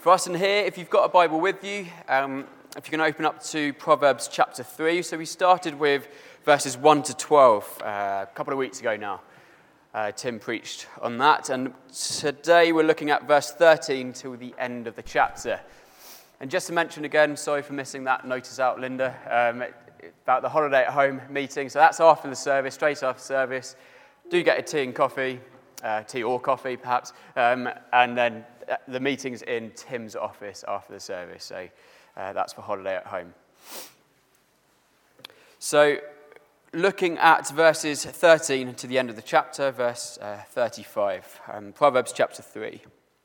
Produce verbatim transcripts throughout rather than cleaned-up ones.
For us in here, if you've got a Bible with you, um, if you can open up to Proverbs chapter three. So we started with verses one to twelve uh, a couple of weeks ago now. Uh, Tim preached on that, and today we're looking at verse thirteen till the end of the chapter. And just to mention again, sorry for missing that notice out, Linda, um, it, about the holiday at home meeting. So that's after the service, straight after service. Do get a tea and coffee, uh, tea or coffee perhaps, um, and then the meeting's in Tim's office after the service. So uh, that's for holiday at home. So looking at verses thirteen to the end of the chapter, verse uh, thirty-five, um, Proverbs chapter three.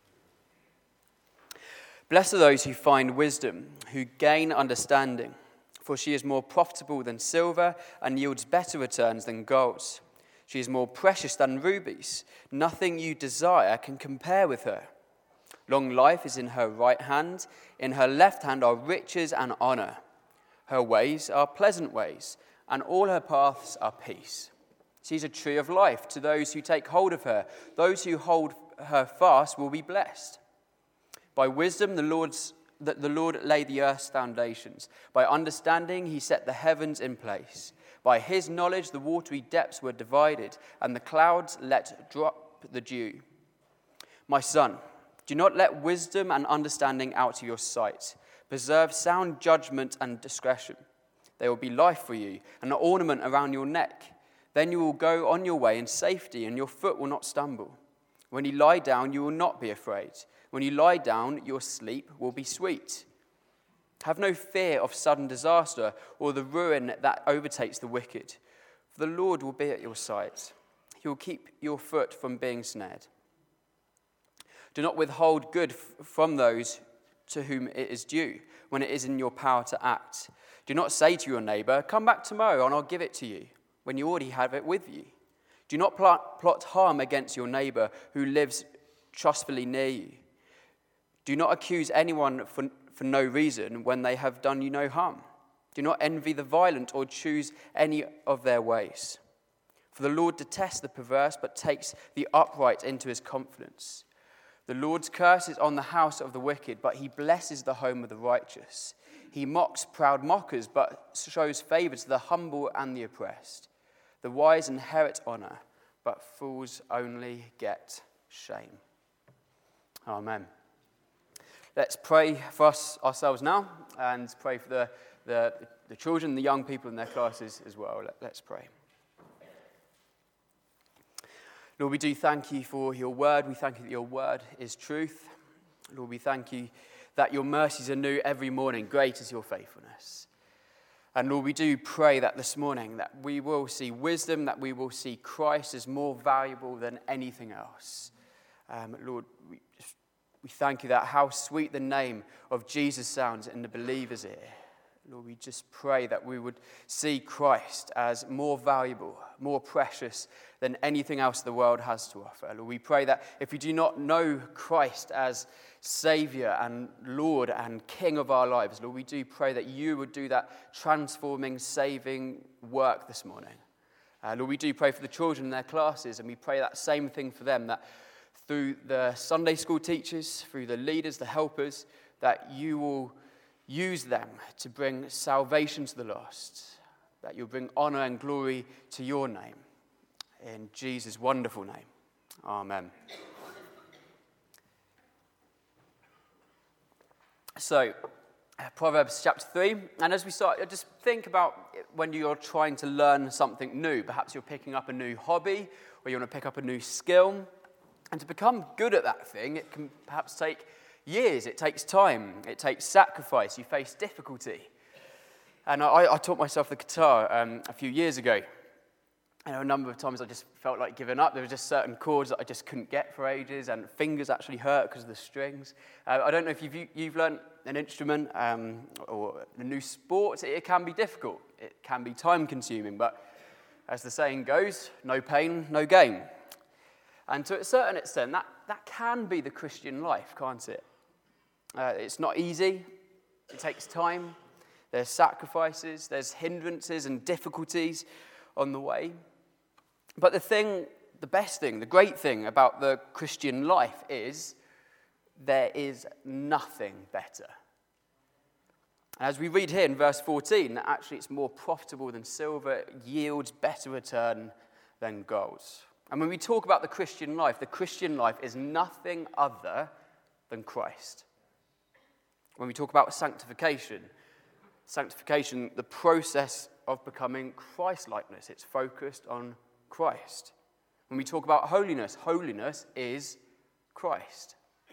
Blessed are those who find wisdom, who gain understanding, for she is more profitable than silver and yields better returns than gold. She is more precious than rubies. Nothing you desire can compare with her. Long life is in her right hand. In her left hand are riches and honor. Her ways are pleasant ways, and all her paths are peace. She is a tree of life to those who take hold of her. Those who hold her fast will be blessed. By wisdom the Lord's that the Lord laid the earth's foundations. By understanding he set the heavens in place. By his knowledge the watery depths were divided, and the clouds let drop the dew. My son, do not let wisdom and understanding out of your sight. Preserve sound judgment and discretion. They will be life for you, and an ornament around your neck. Then you will go on your way in safety, and your foot will not stumble. When you lie down, you will not be afraid. When you lie down, your sleep will be sweet. Have no fear of sudden disaster or the ruin that overtakes the wicked. For the Lord will be at your side. He will keep your foot from being snared. Do not withhold good f- from those to whom it is due, when it is in your power to act. Do not say to your neighbor, come back tomorrow and I'll give it to you, when you already have it with you. Do not plot, plot harm against your neighbor who lives trustfully near you. Do not accuse anyone for, for no reason when they have done you no harm. Do not envy the violent or choose any of their ways. For the Lord detests the perverse, but takes the upright into his confidence. The Lord's curse is on the house of the wicked, but he blesses the home of the righteous. He mocks proud mockers, but shows favor to the humble and the oppressed. The wise inherit honor, but fools only get shame. Amen. Let's pray for us ourselves now, and pray for the, the, the children, the young people in their classes as well. Let, let's pray. Lord, we do thank you for your word. We thank you that your word is truth. Lord, we thank you that your mercies are new every morning. Great is your faithfulness. And Lord, we do pray that this morning that we will see wisdom, that we will see Christ as more valuable than anything else. Um, Lord, we, we thank you that how sweet the name of Jesus sounds in the believer's ear. Lord, we just pray that we would see Christ as more valuable, more precious than anything else the world has to offer. Lord, we pray that if we do not know Christ as Savior and Lord and King of our lives, Lord, we do pray that you would do that transforming, saving work this morning. Uh, Lord, we do pray for the children in their classes, and we pray that same thing for them, that through the Sunday school teachers, through the leaders, the helpers, that you will use them to bring salvation to the lost, that you'll bring honor and glory to your name. In Jesus' wonderful name. Amen. So, Proverbs chapter three, and as we start, just think about when you're trying to learn something new. Perhaps you're picking up a new hobby, or you want to pick up a new skill. And to become good at that thing, it can perhaps take years, it takes time, it takes sacrifice, you face difficulty. And I, I taught myself the guitar um, a few years ago. And a number of times I just felt like giving up. There were just certain chords that I just couldn't get for ages, and fingers actually hurt because of the strings. Uh, I don't know if you've, you've learned an instrument um, or a new sport. It, it can be difficult. It can be time-consuming, but as the saying goes, no pain, no gain. And to a certain extent, that, that can be the Christian life, can't it? Uh, it's not easy. It takes time. There's sacrifices. There's hindrances and difficulties on the way. But the thing, the best thing, the great thing about the Christian life is there is nothing better. And as we read here in verse fourteen, that actually it's more profitable than silver, it yields better return than gold. And when we talk about the Christian life, the Christian life is nothing other than Christ. When we talk about sanctification, sanctification, the process of becoming Christ-likeness, it's focused on Christ. When we talk about holiness, holiness is Christ.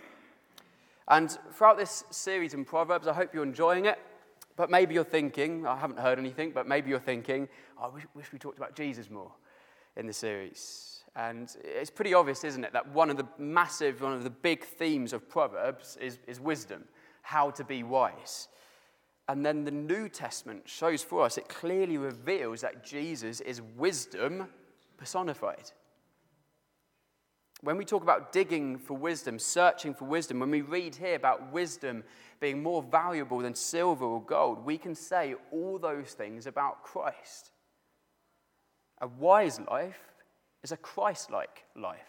And throughout this series in Proverbs, I hope you're enjoying it, but maybe you're thinking, I haven't heard anything, but maybe you're thinking, oh, I wish, wish we talked about Jesus more in the series. And it's pretty obvious, isn't it, that one of the massive, one of the big themes of Proverbs is, is wisdom, how to be wise. And then the New Testament shows for us, it clearly reveals that Jesus is wisdom personified. When we talk about digging for wisdom, searching for wisdom, when we read here about wisdom being more valuable than silver or gold, we can say all those things about Christ. A wise life is a Christ-like life.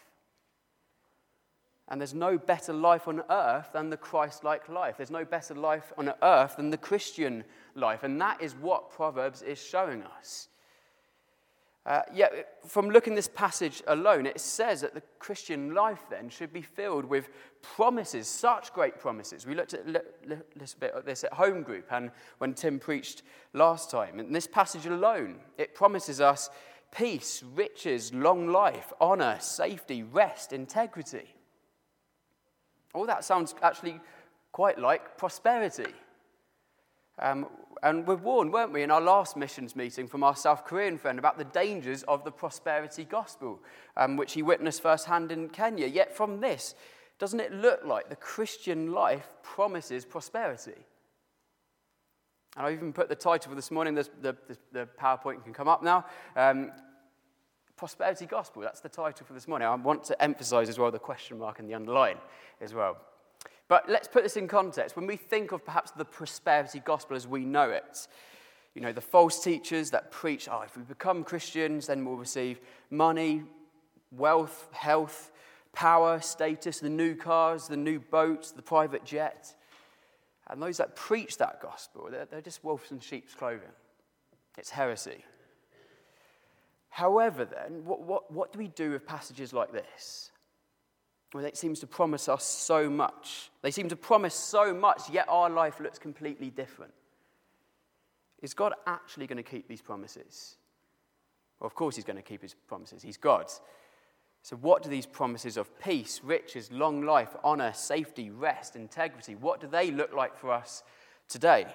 And there's no better life on earth than the Christ-like life. There's no better life on earth than the Christian life. And that is what Proverbs is showing us. Uh, yet, from looking at this passage alone, it says that the Christian life then should be filled with promises, such great promises. We looked at a little bit of this at home group and when Tim preached last time. In this passage alone, it promises us peace, riches, long life, honor, safety, rest, integrity. All that sounds actually quite like prosperity. Um, and we're warned, weren't we, in our last missions meeting from our South Korean friend about the dangers of the prosperity gospel, um, which he witnessed firsthand in Kenya. Yet from this, doesn't it look like the Christian life promises prosperity? And I even put the title for this morning, the, the, the PowerPoint can come up now, um, Prosperity Gospel, that's the title for this morning. I want to emphasize as well the question mark and the underline as well. But let's put this in context. When we think of perhaps the prosperity gospel as we know it, you know, the false teachers that preach, oh, if we become Christians, then we'll receive money, wealth, health, power, status, the new cars, the new boats, the private jet. And those that preach that gospel, they're, they're just wolves in sheep's clothing. It's heresy. However, then, what, what, what do we do with passages like this? Well, it seems to promise us so much. They seem to promise so much, yet our life looks completely different. Is God actually going to keep these promises? Well, of course he's going to keep his promises. He's God. So what do these promises of peace, riches, long life, honor, safety, rest, integrity, what do they look like for us today?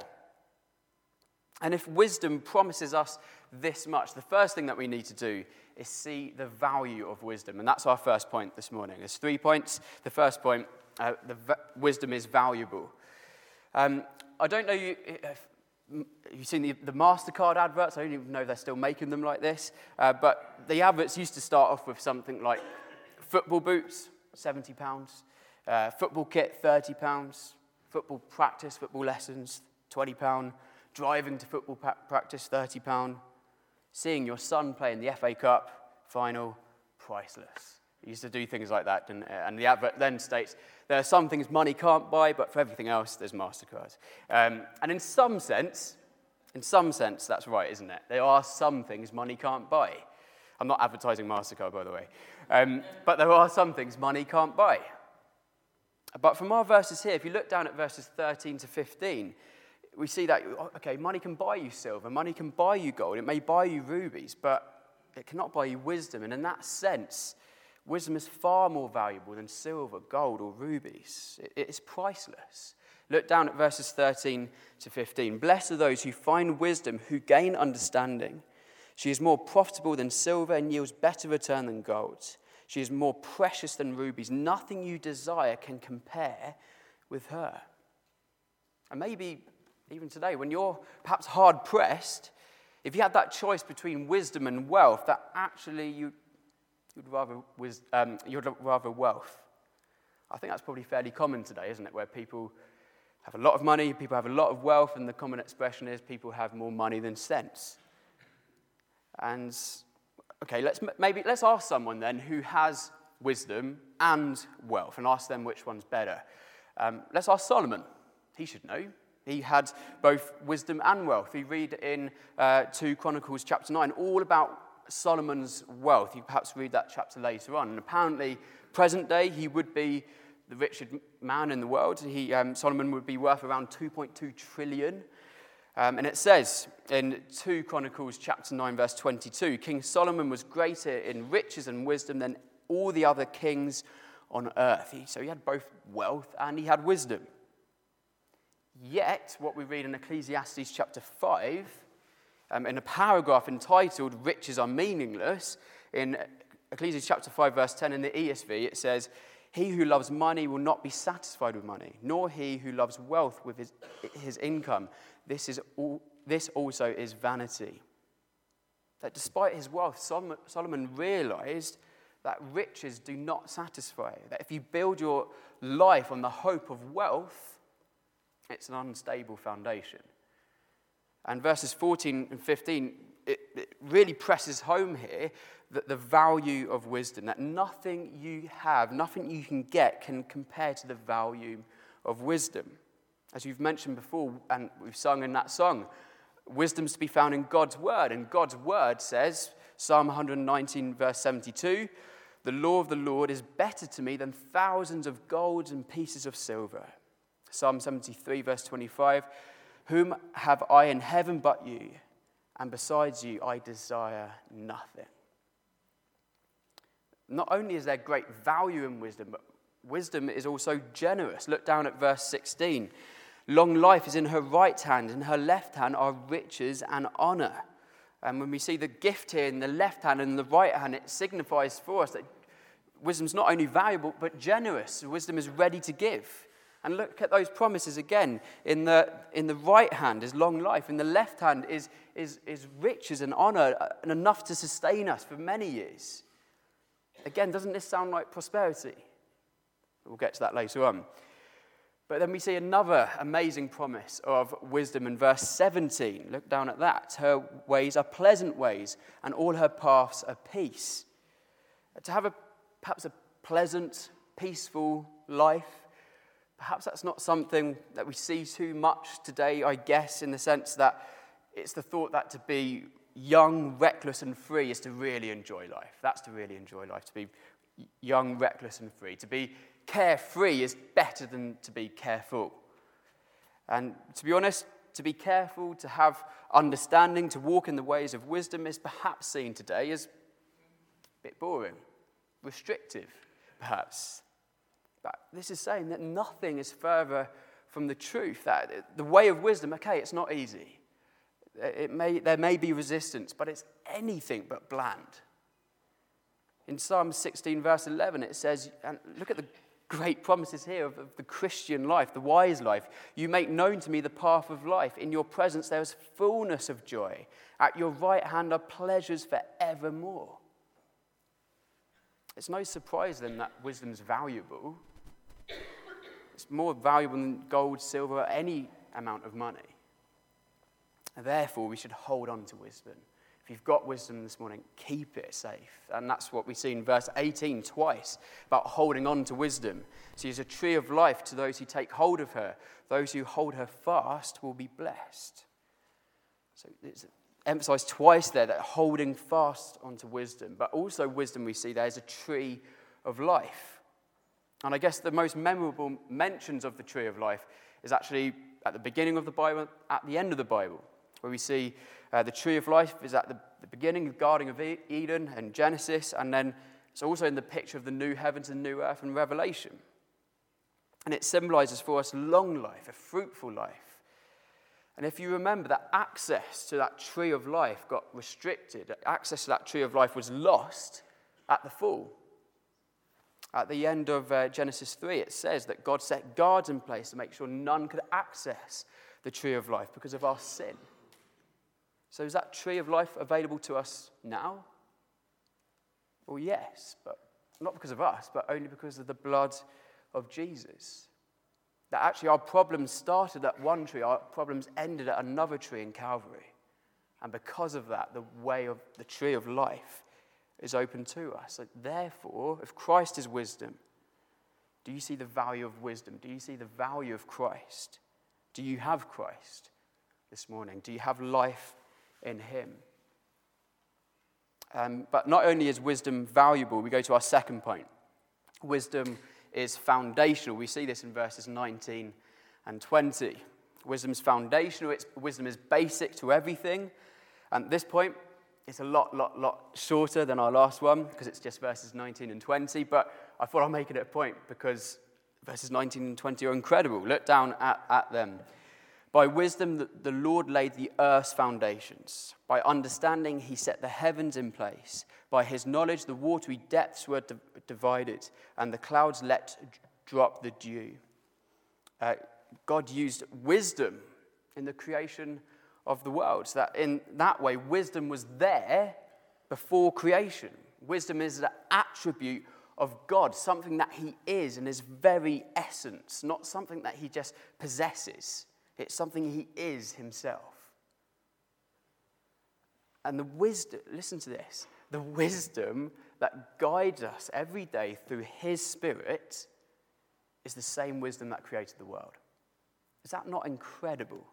And if wisdom promises us this much, the first thing that we need to do is see the value of wisdom. And that's our first point this morning. There's three points. The first point, uh, the v- wisdom is valuable. Um, I don't know you, if you've seen the, the MasterCard adverts. I don't even know if they're still making them like this. Uh, but the adverts used to start off with something like football boots, seventy pounds. Uh, football kit, thirty pounds. Football practice, football lessons, twenty pounds. Driving to football pa- practice, thirty pounds. Seeing your son play in the F A Cup final, priceless. It used to do things like that, didn't it? And the advert then states, there are some things money can't buy, but for everything else, there's MasterCard. Um, and in some sense, in some sense, that's right, isn't it? There are some things money can't buy. I'm not advertising MasterCard, by the way. Um, but there are some things money can't buy. But from our verses here, if you look down at verses thirteen to fifteen, we see that, okay, money can buy you silver, money can buy you gold, it may buy you rubies, but it cannot buy you wisdom. And in that sense, wisdom is far more valuable than silver, gold, or rubies. It is priceless. Look down at verses thirteen to fifteen. Blessed are those who find wisdom, who gain understanding. She is more profitable than silver and yields better return than gold. She is more precious than rubies. Nothing you desire can compare with her. And maybe even today, when you're perhaps hard-pressed, if you had that choice between wisdom and wealth, that actually you, you'd rather wis- um, you'd rather wealth. I think that's probably fairly common today, isn't it, where people have a lot of money, people have a lot of wealth, and the common expression is people have more money than sense. And, okay, let's maybe let's ask someone then who has wisdom and wealth, and ask them which one's better. Um, let's ask Solomon. He should know. He had both wisdom and wealth. We read in uh, two Chronicles chapter nine all about Solomon's wealth. You perhaps read that chapter later on. And apparently, present day, he would be the richest man in the world. He, um, Solomon would be worth around two point two trillion. Um, and it says in two Chronicles chapter nine, verse twenty-two, King Solomon was greater in riches and wisdom than all the other kings on earth. He, so he had both wealth and he had wisdom. Yet, what we read in Ecclesiastes chapter five, um, in a paragraph entitled Riches Are Meaningless, in Ecclesiastes chapter five, verse ten in the E S V, it says, he who loves money will not be satisfied with money, nor he who loves wealth with his, his income. This, is all, this also is vanity. That despite his wealth, Solomon, Solomon realized that riches do not satisfy. That if you build your life on the hope of wealth, it's an unstable foundation. And verses fourteen and fifteen, it, it really presses home here that the value of wisdom, that nothing you have, nothing you can get can compare to the value of wisdom. As you've mentioned before, and we've sung in that song, wisdom's to be found in God's word. And God's word says, Psalm one nineteen, verse seventy-two, the law of the Lord is better to me than thousands of golds and pieces of silver. Psalm seventy-three, verse twenty-five, whom have I in heaven but you, and besides you I desire nothing. Not only is there great value in wisdom, but wisdom is also generous. Look down at verse sixteen. Long life is in her right hand, in her left hand are riches and honor. And when we see the gift here in the left hand and the right hand, it signifies for us that wisdom's not only valuable, but generous. Wisdom is ready to give. And look at those promises again. In the, in the right hand is long life. In the left hand is, is, is riches and honor, and enough to sustain us for many years. Again, doesn't this sound like prosperity? We'll get to that later on. But then we see another amazing promise of wisdom in verse seventeen. Look down at that. Her ways are pleasant ways, and all her paths are peace. To have a perhaps a pleasant, peaceful life, perhaps that's not something that we see too much today, I guess, in the sense that it's the thought that to be young, reckless, and free is to really enjoy life. That's to really enjoy life, to be young, reckless, and free. To be carefree is better than to be careful. And to be honest, to be careful, to have understanding, to walk in the ways of wisdom is perhaps seen today as a bit boring, restrictive, perhaps. But this is saying that nothing is further from the truth, that the way of wisdom, okay, it's not easy. It may, there may be resistance, but it's anything but bland. In Psalm sixteen, verse eleven, it says, and look at the great promises here of, of the Christian life, the wise life. You make known to me the path of life. In your presence there is fullness of joy. At your right hand are pleasures for evermore. It's no surprise then that wisdom is valuable. It's more valuable than gold, silver, or any amount of money. Therefore, we should hold on to wisdom. If you've got wisdom this morning, keep it safe. And that's what we see in verse eighteen twice, about holding on to wisdom. She is a tree of life to those who take hold of her. Those who hold her fast will be blessed. So it's emphasized twice there that holding fast onto wisdom. But also wisdom we see there is a tree of life. And I guess the most memorable mentions of the tree of life is actually at the beginning of the Bible, at the end of the Bible, where we see uh, the tree of life is at the, the beginning of the Garden of Eden and Genesis, and then it's also in the picture of the new heavens and new earth in Revelation. And it symbolizes for us long life, a fruitful life. And if you remember that access to that tree of life got restricted, access to that tree of life was lost at the fall. At the end of uh, Genesis three, it says that God set guards in place to make sure none could access the tree of life because of our sin. So is that tree of life available to us now? Well, yes, but not because of us, but only because of the blood of Jesus. That actually our problems started at one tree, our problems ended at another tree in Calvary. And because of that, the way of the tree of life is open to us. So therefore, if Christ is wisdom, Do you see the value of wisdom? Do you see the value of Christ? Do you have Christ this morning? Do you have life in him? Um, but not only is wisdom valuable, we go to our second point. Wisdom is foundational. We see this in verses nineteen and twenty. Wisdom's foundational. It's, wisdom is basic to everything. And at this point, it's a lot, lot, lot shorter than our last one because it's just verses nineteen and twenty. But I thought I'll make it a point because verses nineteen and twenty are incredible. Look down at, at them. By wisdom, the, the Lord laid the earth's foundations. By understanding, he set the heavens in place. By his knowledge, the watery depths were di- divided, and the clouds let drop the dew. Uh, God used wisdom in the creation of the world. So that in that way, wisdom was there before creation. Wisdom is an attribute of God, something that he is in his very essence, not something that he just possesses. It's something he is himself. And the wisdom, listen to this, the wisdom that guides us every day through his Spirit is the same wisdom that created the world. Is that not incredible?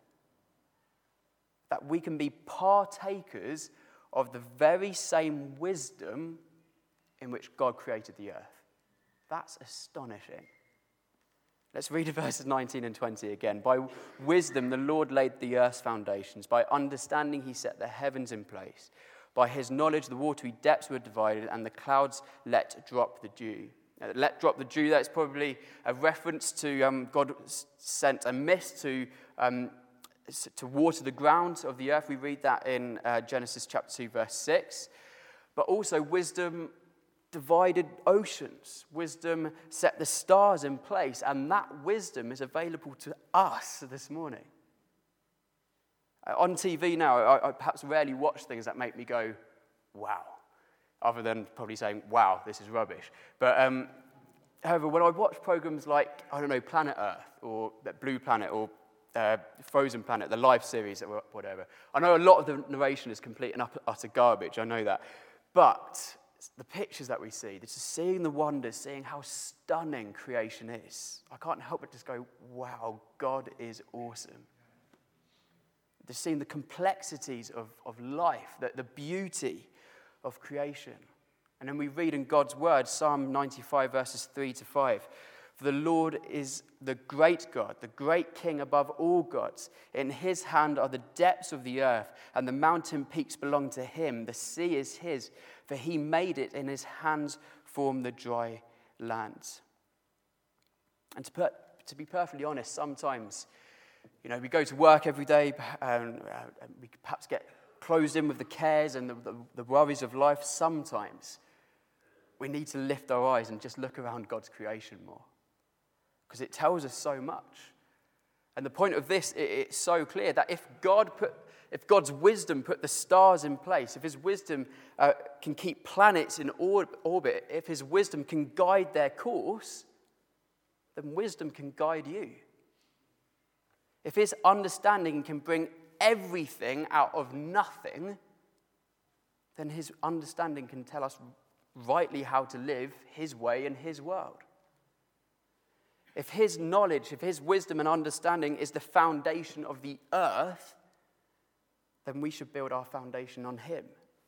That we can be partakers of the very same wisdom in which God created the earth. That's astonishing. Let's read verses nineteen and twenty again. By wisdom, the Lord laid the earth's foundations. By understanding, he set the heavens in place. By his knowledge, the watery depths were divided, and the clouds let drop the dew. Now, let drop the dew, that's probably a reference to um, God sent a mist to, um, to water the ground of the earth. We read that in uh, Genesis chapter two, verse six. But also, wisdom divided oceans. Wisdom set the stars in place, and that wisdom is available to us this morning. Uh, on T V now, I, I perhaps rarely watch things that make me go, wow, other than probably saying, wow, this is rubbish. But um, however, when I watch programs like, I don't know, Planet Earth, or Blue Planet, or uh, Frozen Planet, the live series, or whatever, I know a lot of the narration is complete and utter garbage, I know that. But the pictures that we see, just seeing the wonders, seeing how stunning creation is, I can't help but just go, wow, God is awesome. Just seeing the complexities of, of life, the, the beauty of creation. And then we read in God's word, Psalm ninety-five, verses three to five. For the Lord is the great God, the great King above all gods. In his hand are the depths of the earth, and the mountain peaks belong to him. The sea is his, for he made it. In his hands formed the dry lands. And to, put, to be perfectly honest, sometimes, you know, we go to work every day, and we perhaps get closed in with the cares and the, the, the worries of life. Sometimes we need to lift our eyes and just look around God's creation more, because it tells us so much. And the point of this, it, it's so clear that if God put, if God's wisdom put the stars in place, if his wisdom uh, can keep planets in or- orbit, if his wisdom can guide their course, then wisdom can guide you. If his understanding can bring everything out of nothing, then his understanding can tell us rightly how to live his way in his world. If his knowledge, if his wisdom and understanding is the foundation of the earth, then we should build our foundation on him.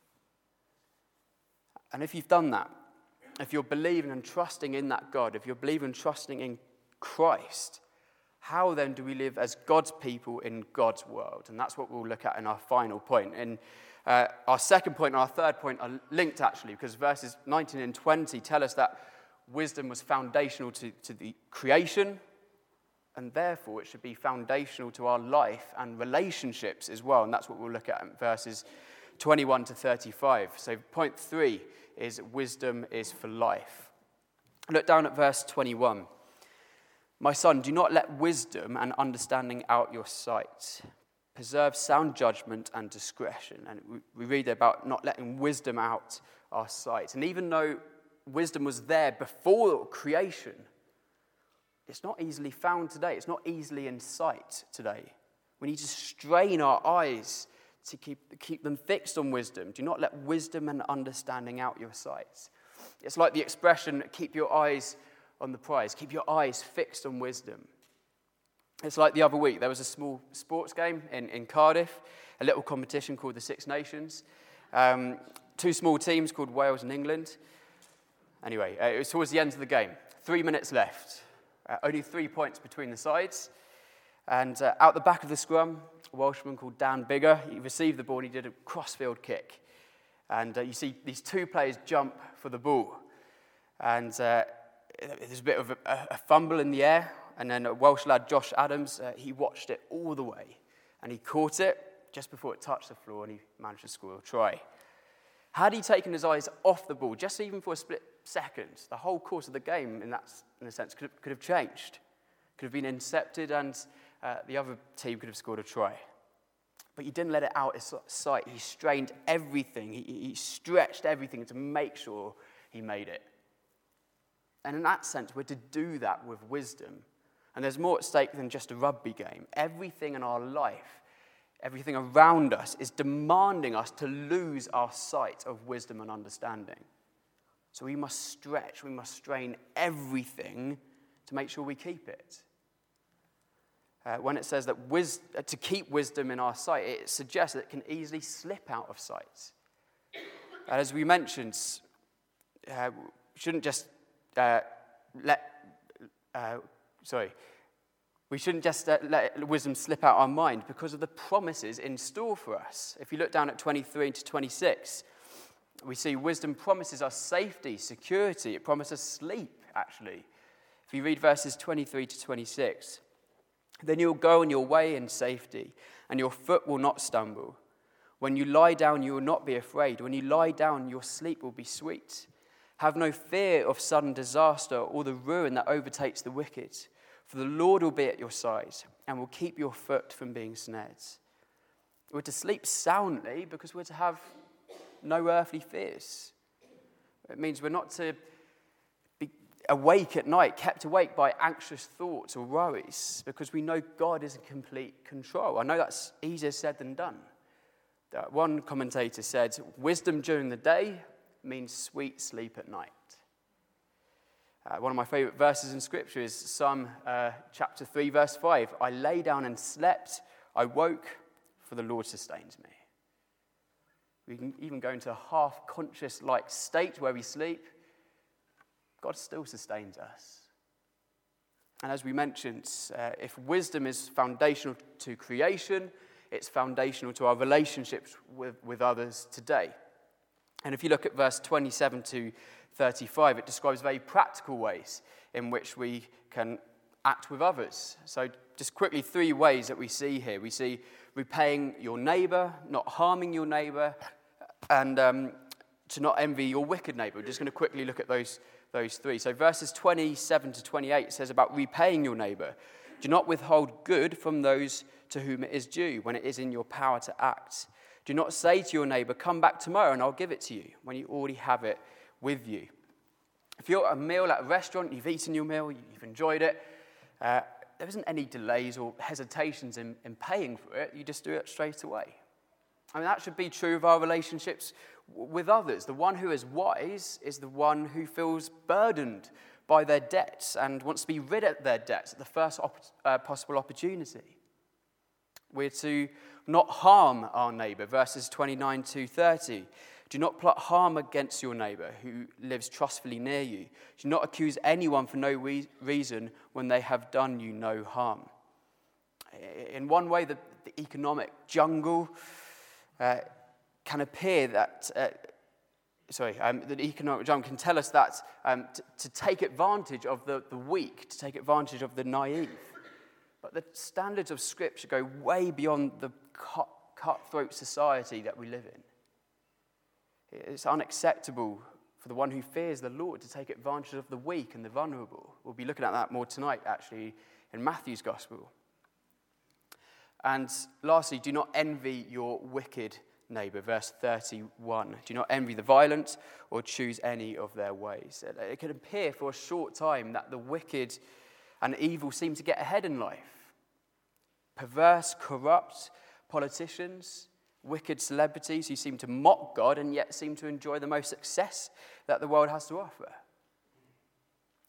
And if you've done that, if you're believing and trusting in that God, if you're believing and trusting in Christ, how then do we live as God's people in God's world? And that's what we'll look at in our final point. And uh, our second point and our third point are linked, actually, because verses nineteen and twenty tell us that wisdom was foundational to, to the creation, and therefore it should be foundational to our life and relationships as well. And that's what we'll look at in verses twenty-one to thirty-five. So point three is wisdom is for life. Look down at verse twenty-one. My son, do not let wisdom and understanding out your sight. Preserve sound judgment and discretion. And we read about not letting wisdom out our sight. And even though wisdom was there before creation, it's not easily found today. It's not easily in sight today. We need to strain our eyes to keep, keep them fixed on wisdom. Do not let wisdom and understanding out your sight. It's like the expression, keep your eyes on the prize. Keep your eyes fixed on wisdom. It's like the other week, there was a small sports game in, in Cardiff, a little competition called the Six Nations. Um, two small teams called Wales and England. Anyway, uh, it was towards the end of the game. Three minutes left. Uh, only three points between the sides. And uh, out the back of the scrum, a Welshman called Dan Bigger, he received the ball and he did a crossfield kick. And uh, you see these two players jump for the ball. And uh, there's a bit of a, a fumble in the air. And then a Welsh lad, Josh Adams, uh, he watched it all the way. And he caught it just before it touched the floor and he managed to score a try. Had he taken his eyes off the ball, just even for a split second, the whole course of the game, in that in a sense, could have, could have changed. Could have been intercepted and uh, the other team could have scored a try. But he didn't let it out of sight. He strained everything. He, he stretched everything to make sure he made it. And in that sense, we're to do that with wisdom. And there's more at stake than just a rugby game. Everything in our life, everything around us is demanding us to lose our sight of wisdom and understanding. So we must stretch, we must strain everything to make sure we keep it. Uh, when it says that wis- to keep wisdom in our sight, it suggests that it can easily slip out of sight. And as we mentioned, uh, we shouldn't just uh, let... Uh, Sorry, we shouldn't just uh, let wisdom slip out our mind because of the promises in store for us. If you look down at twenty-three to twenty-six, we see wisdom promises us safety, security. It promises sleep, actually. If you read verses twenty-three to twenty-six, then you'll go on your way in safety, and your foot will not stumble. When you lie down, you will not be afraid. When you lie down, your sleep will be sweet. Have no fear of sudden disaster or the ruin that overtakes the wicked. For the Lord will be at your side and will keep your foot from being snared. We're to sleep soundly because we're to have no earthly fears. It means we're not to be awake at night, kept awake by anxious thoughts or worries, because we know God is in complete control. I know that's easier said than done. One commentator said, wisdom during the day means sweet sleep at night. Uh, one of my favorite verses in Scripture is Psalm uh, chapter three, verse five. I lay down and slept, I woke, for the Lord sustains me. We can even go into a half-conscious-like state where we sleep. God still sustains us. And as we mentioned, uh, if wisdom is foundational to creation, it's foundational to our relationships with, with others today. And if you look at verse twenty-seven to thirty-five, it describes very practical ways in which we can act with others. So just quickly, three ways that we see here. We see repaying your neighbor, not harming your neighbor, and um, to not envy your wicked neighbor. We're just going to quickly look at those, those three. So verses twenty-seven to twenty-eight says about repaying your neighbor. Do not withhold good from those to whom it is due when it is in your power to act. Do not say to your neighbor, come back tomorrow and I'll give it to you, when you already have it with you. If you're at a meal at a restaurant, you've eaten your meal, you've enjoyed it, uh, there isn't any delays or hesitations in, in paying for it. You just do it straight away. I mean, that should be true of our relationships with others. The one who is wise is the one who feels burdened by their debts and wants to be rid of their debts at the first op- uh, possible opportunity. We're to not harm our neighbor, verses twenty-nine to thirty. Do not plot harm against your neighbor who lives trustfully near you. Do not accuse anyone for no re- reason when they have done you no harm. In one way, the, the economic jungle uh, can appear that, uh, sorry, um, the economic jungle can tell us that um, t- to take advantage of the, the weak, to take advantage of the naive. But the standards of Scripture go way beyond the cut, cutthroat society that we live in. It's unacceptable for the one who fears the Lord to take advantage of the weak and the vulnerable. We'll be looking at that more tonight, actually, in Matthew's Gospel. And lastly, do not envy your wicked neighbor, verse thirty-one. Do not envy the violent or choose any of their ways. It can appear for a short time that the wicked and evil seem to get ahead in life. Perverse, corrupt politicians, wicked celebrities who seem to mock God and yet seem to enjoy the most success that the world has to offer.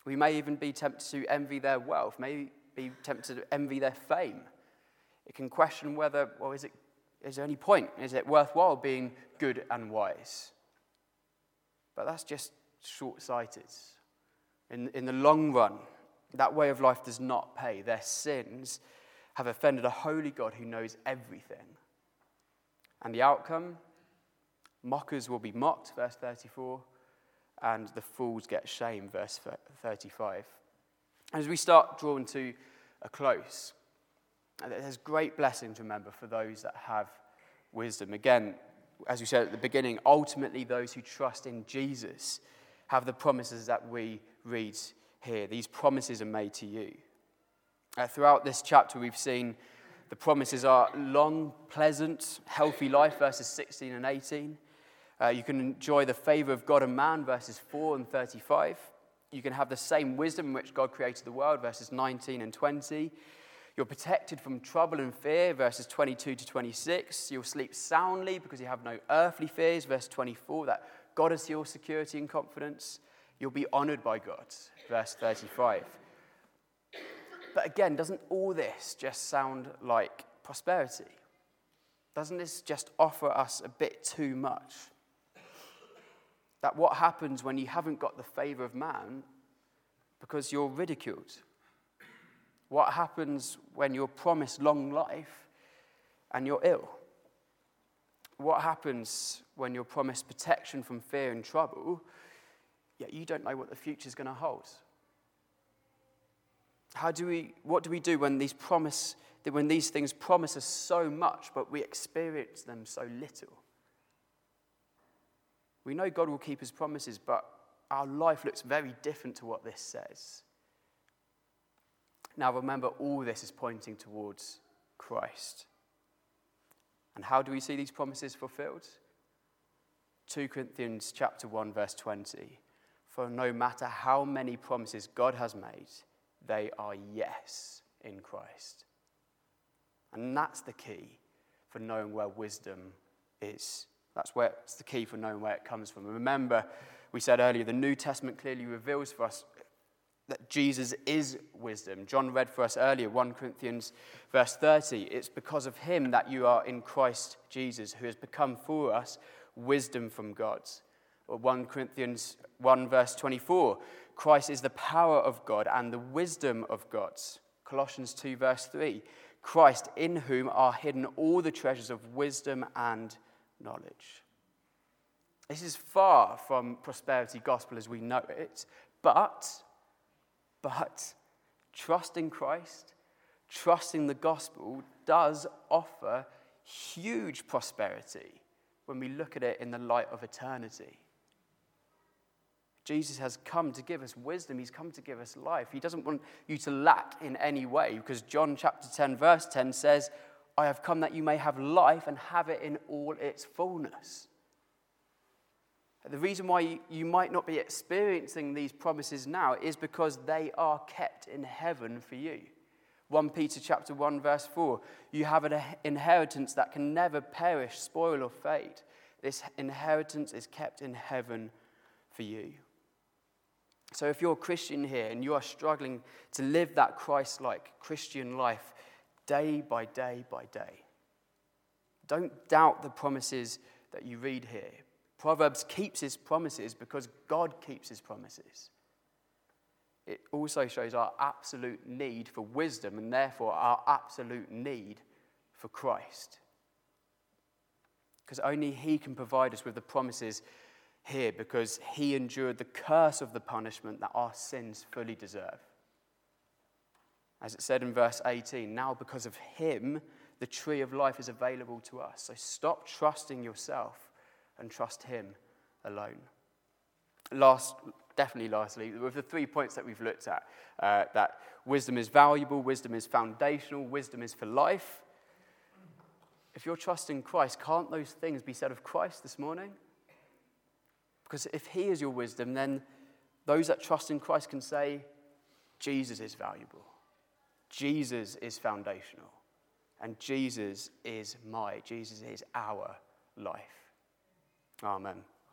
We may even be tempted to envy their wealth, maybe be tempted to envy their fame. It can question whether, well, is it, is there any point? Is it worthwhile being good and wise? But that's just short-sighted. In, in the long run, that way of life does not pay. Their sins have offended a holy God who knows everything. And the outcome? Mockers will be mocked, verse thirty-four, and the fools get shame, verse thirty-five. As we start drawing to a close, there's great blessing to remember for those that have wisdom. Again, as we said at the beginning, ultimately those who trust in Jesus have the promises that we read here. These promises are made to you. Uh, throughout this chapter, we've seen the promises are long, pleasant, healthy life, verses sixteen and eighteen. Uh, you can enjoy the favor of God and man, verses four and thirty-five. You can have the same wisdom in which God created the world, verses nineteen and twenty. You're protected from trouble and fear, verses twenty-two to twenty-six. You'll sleep soundly because you have no earthly fears, verse twenty-four, that God is your security and confidence. You'll be honored by God, verse thirty-five. But again, doesn't all this just sound like prosperity? Doesn't this just offer us a bit too much? That what happens when you haven't got the favor of man because you're ridiculed? What happens when you're promised long life and you're ill? What happens when you're promised protection from fear and trouble, yet you don't know what the future's going to hold? How do we? What do we do when these promise, when these things promise us so much, but we experience them so little? We know God will keep his promises, but our life looks very different to what this says. Now remember, all this is pointing towards Christ. And how do we see these promises fulfilled? Second Corinthians chapter one, verse twenty. For no matter how many promises God has made, they are yes in Christ. And that's the key for knowing where wisdom is. That's where it's the key for knowing where it comes from. And remember, we said earlier, the New Testament clearly reveals for us that Jesus is wisdom. John read for us earlier, First Corinthians verse thirty. It's because of him that you are in Christ Jesus, who has become for us wisdom from God. Or First Corinthians one verse twenty-four. Christ is the power of God and the wisdom of God. Colossians two verse three. Christ, in whom are hidden all the treasures of wisdom and knowledge. This is far from prosperity gospel as we know it, but, but trusting Christ, trusting the gospel does offer huge prosperity when we look at it in the light of eternity. Jesus has come to give us wisdom. He's come to give us life. He doesn't want you to lack in any way, because John chapter ten, verse ten says, I have come that you may have life and have it in all its fullness. The reason why you might not be experiencing these promises now is because they are kept in heaven for you. First Peter chapter one, verse four, you have an inheritance that can never perish, spoil, or fade. This inheritance is kept in heaven for you. So if you're a Christian here and you are struggling to live that Christ-like Christian life day by day by day, don't doubt the promises that you read here. Proverbs keeps his promises because God keeps his promises. It also shows our absolute need for wisdom and therefore our absolute need for Christ. Because only he can provide us with the promises here, because he endured the curse of the punishment that our sins fully deserve. As it said in verse eighteen, now because of him, the tree of life is available to us. So stop trusting yourself and trust him alone. Last, definitely lastly, with the three points that we've looked at, uh, that wisdom is valuable, wisdom is foundational, wisdom is for life. If you're trusting Christ, can't those things be said of Christ this morning? Because if he is your wisdom, then those that trust in Christ can say, Jesus is valuable, Jesus is foundational, and Jesus is my, Jesus is our life. Amen.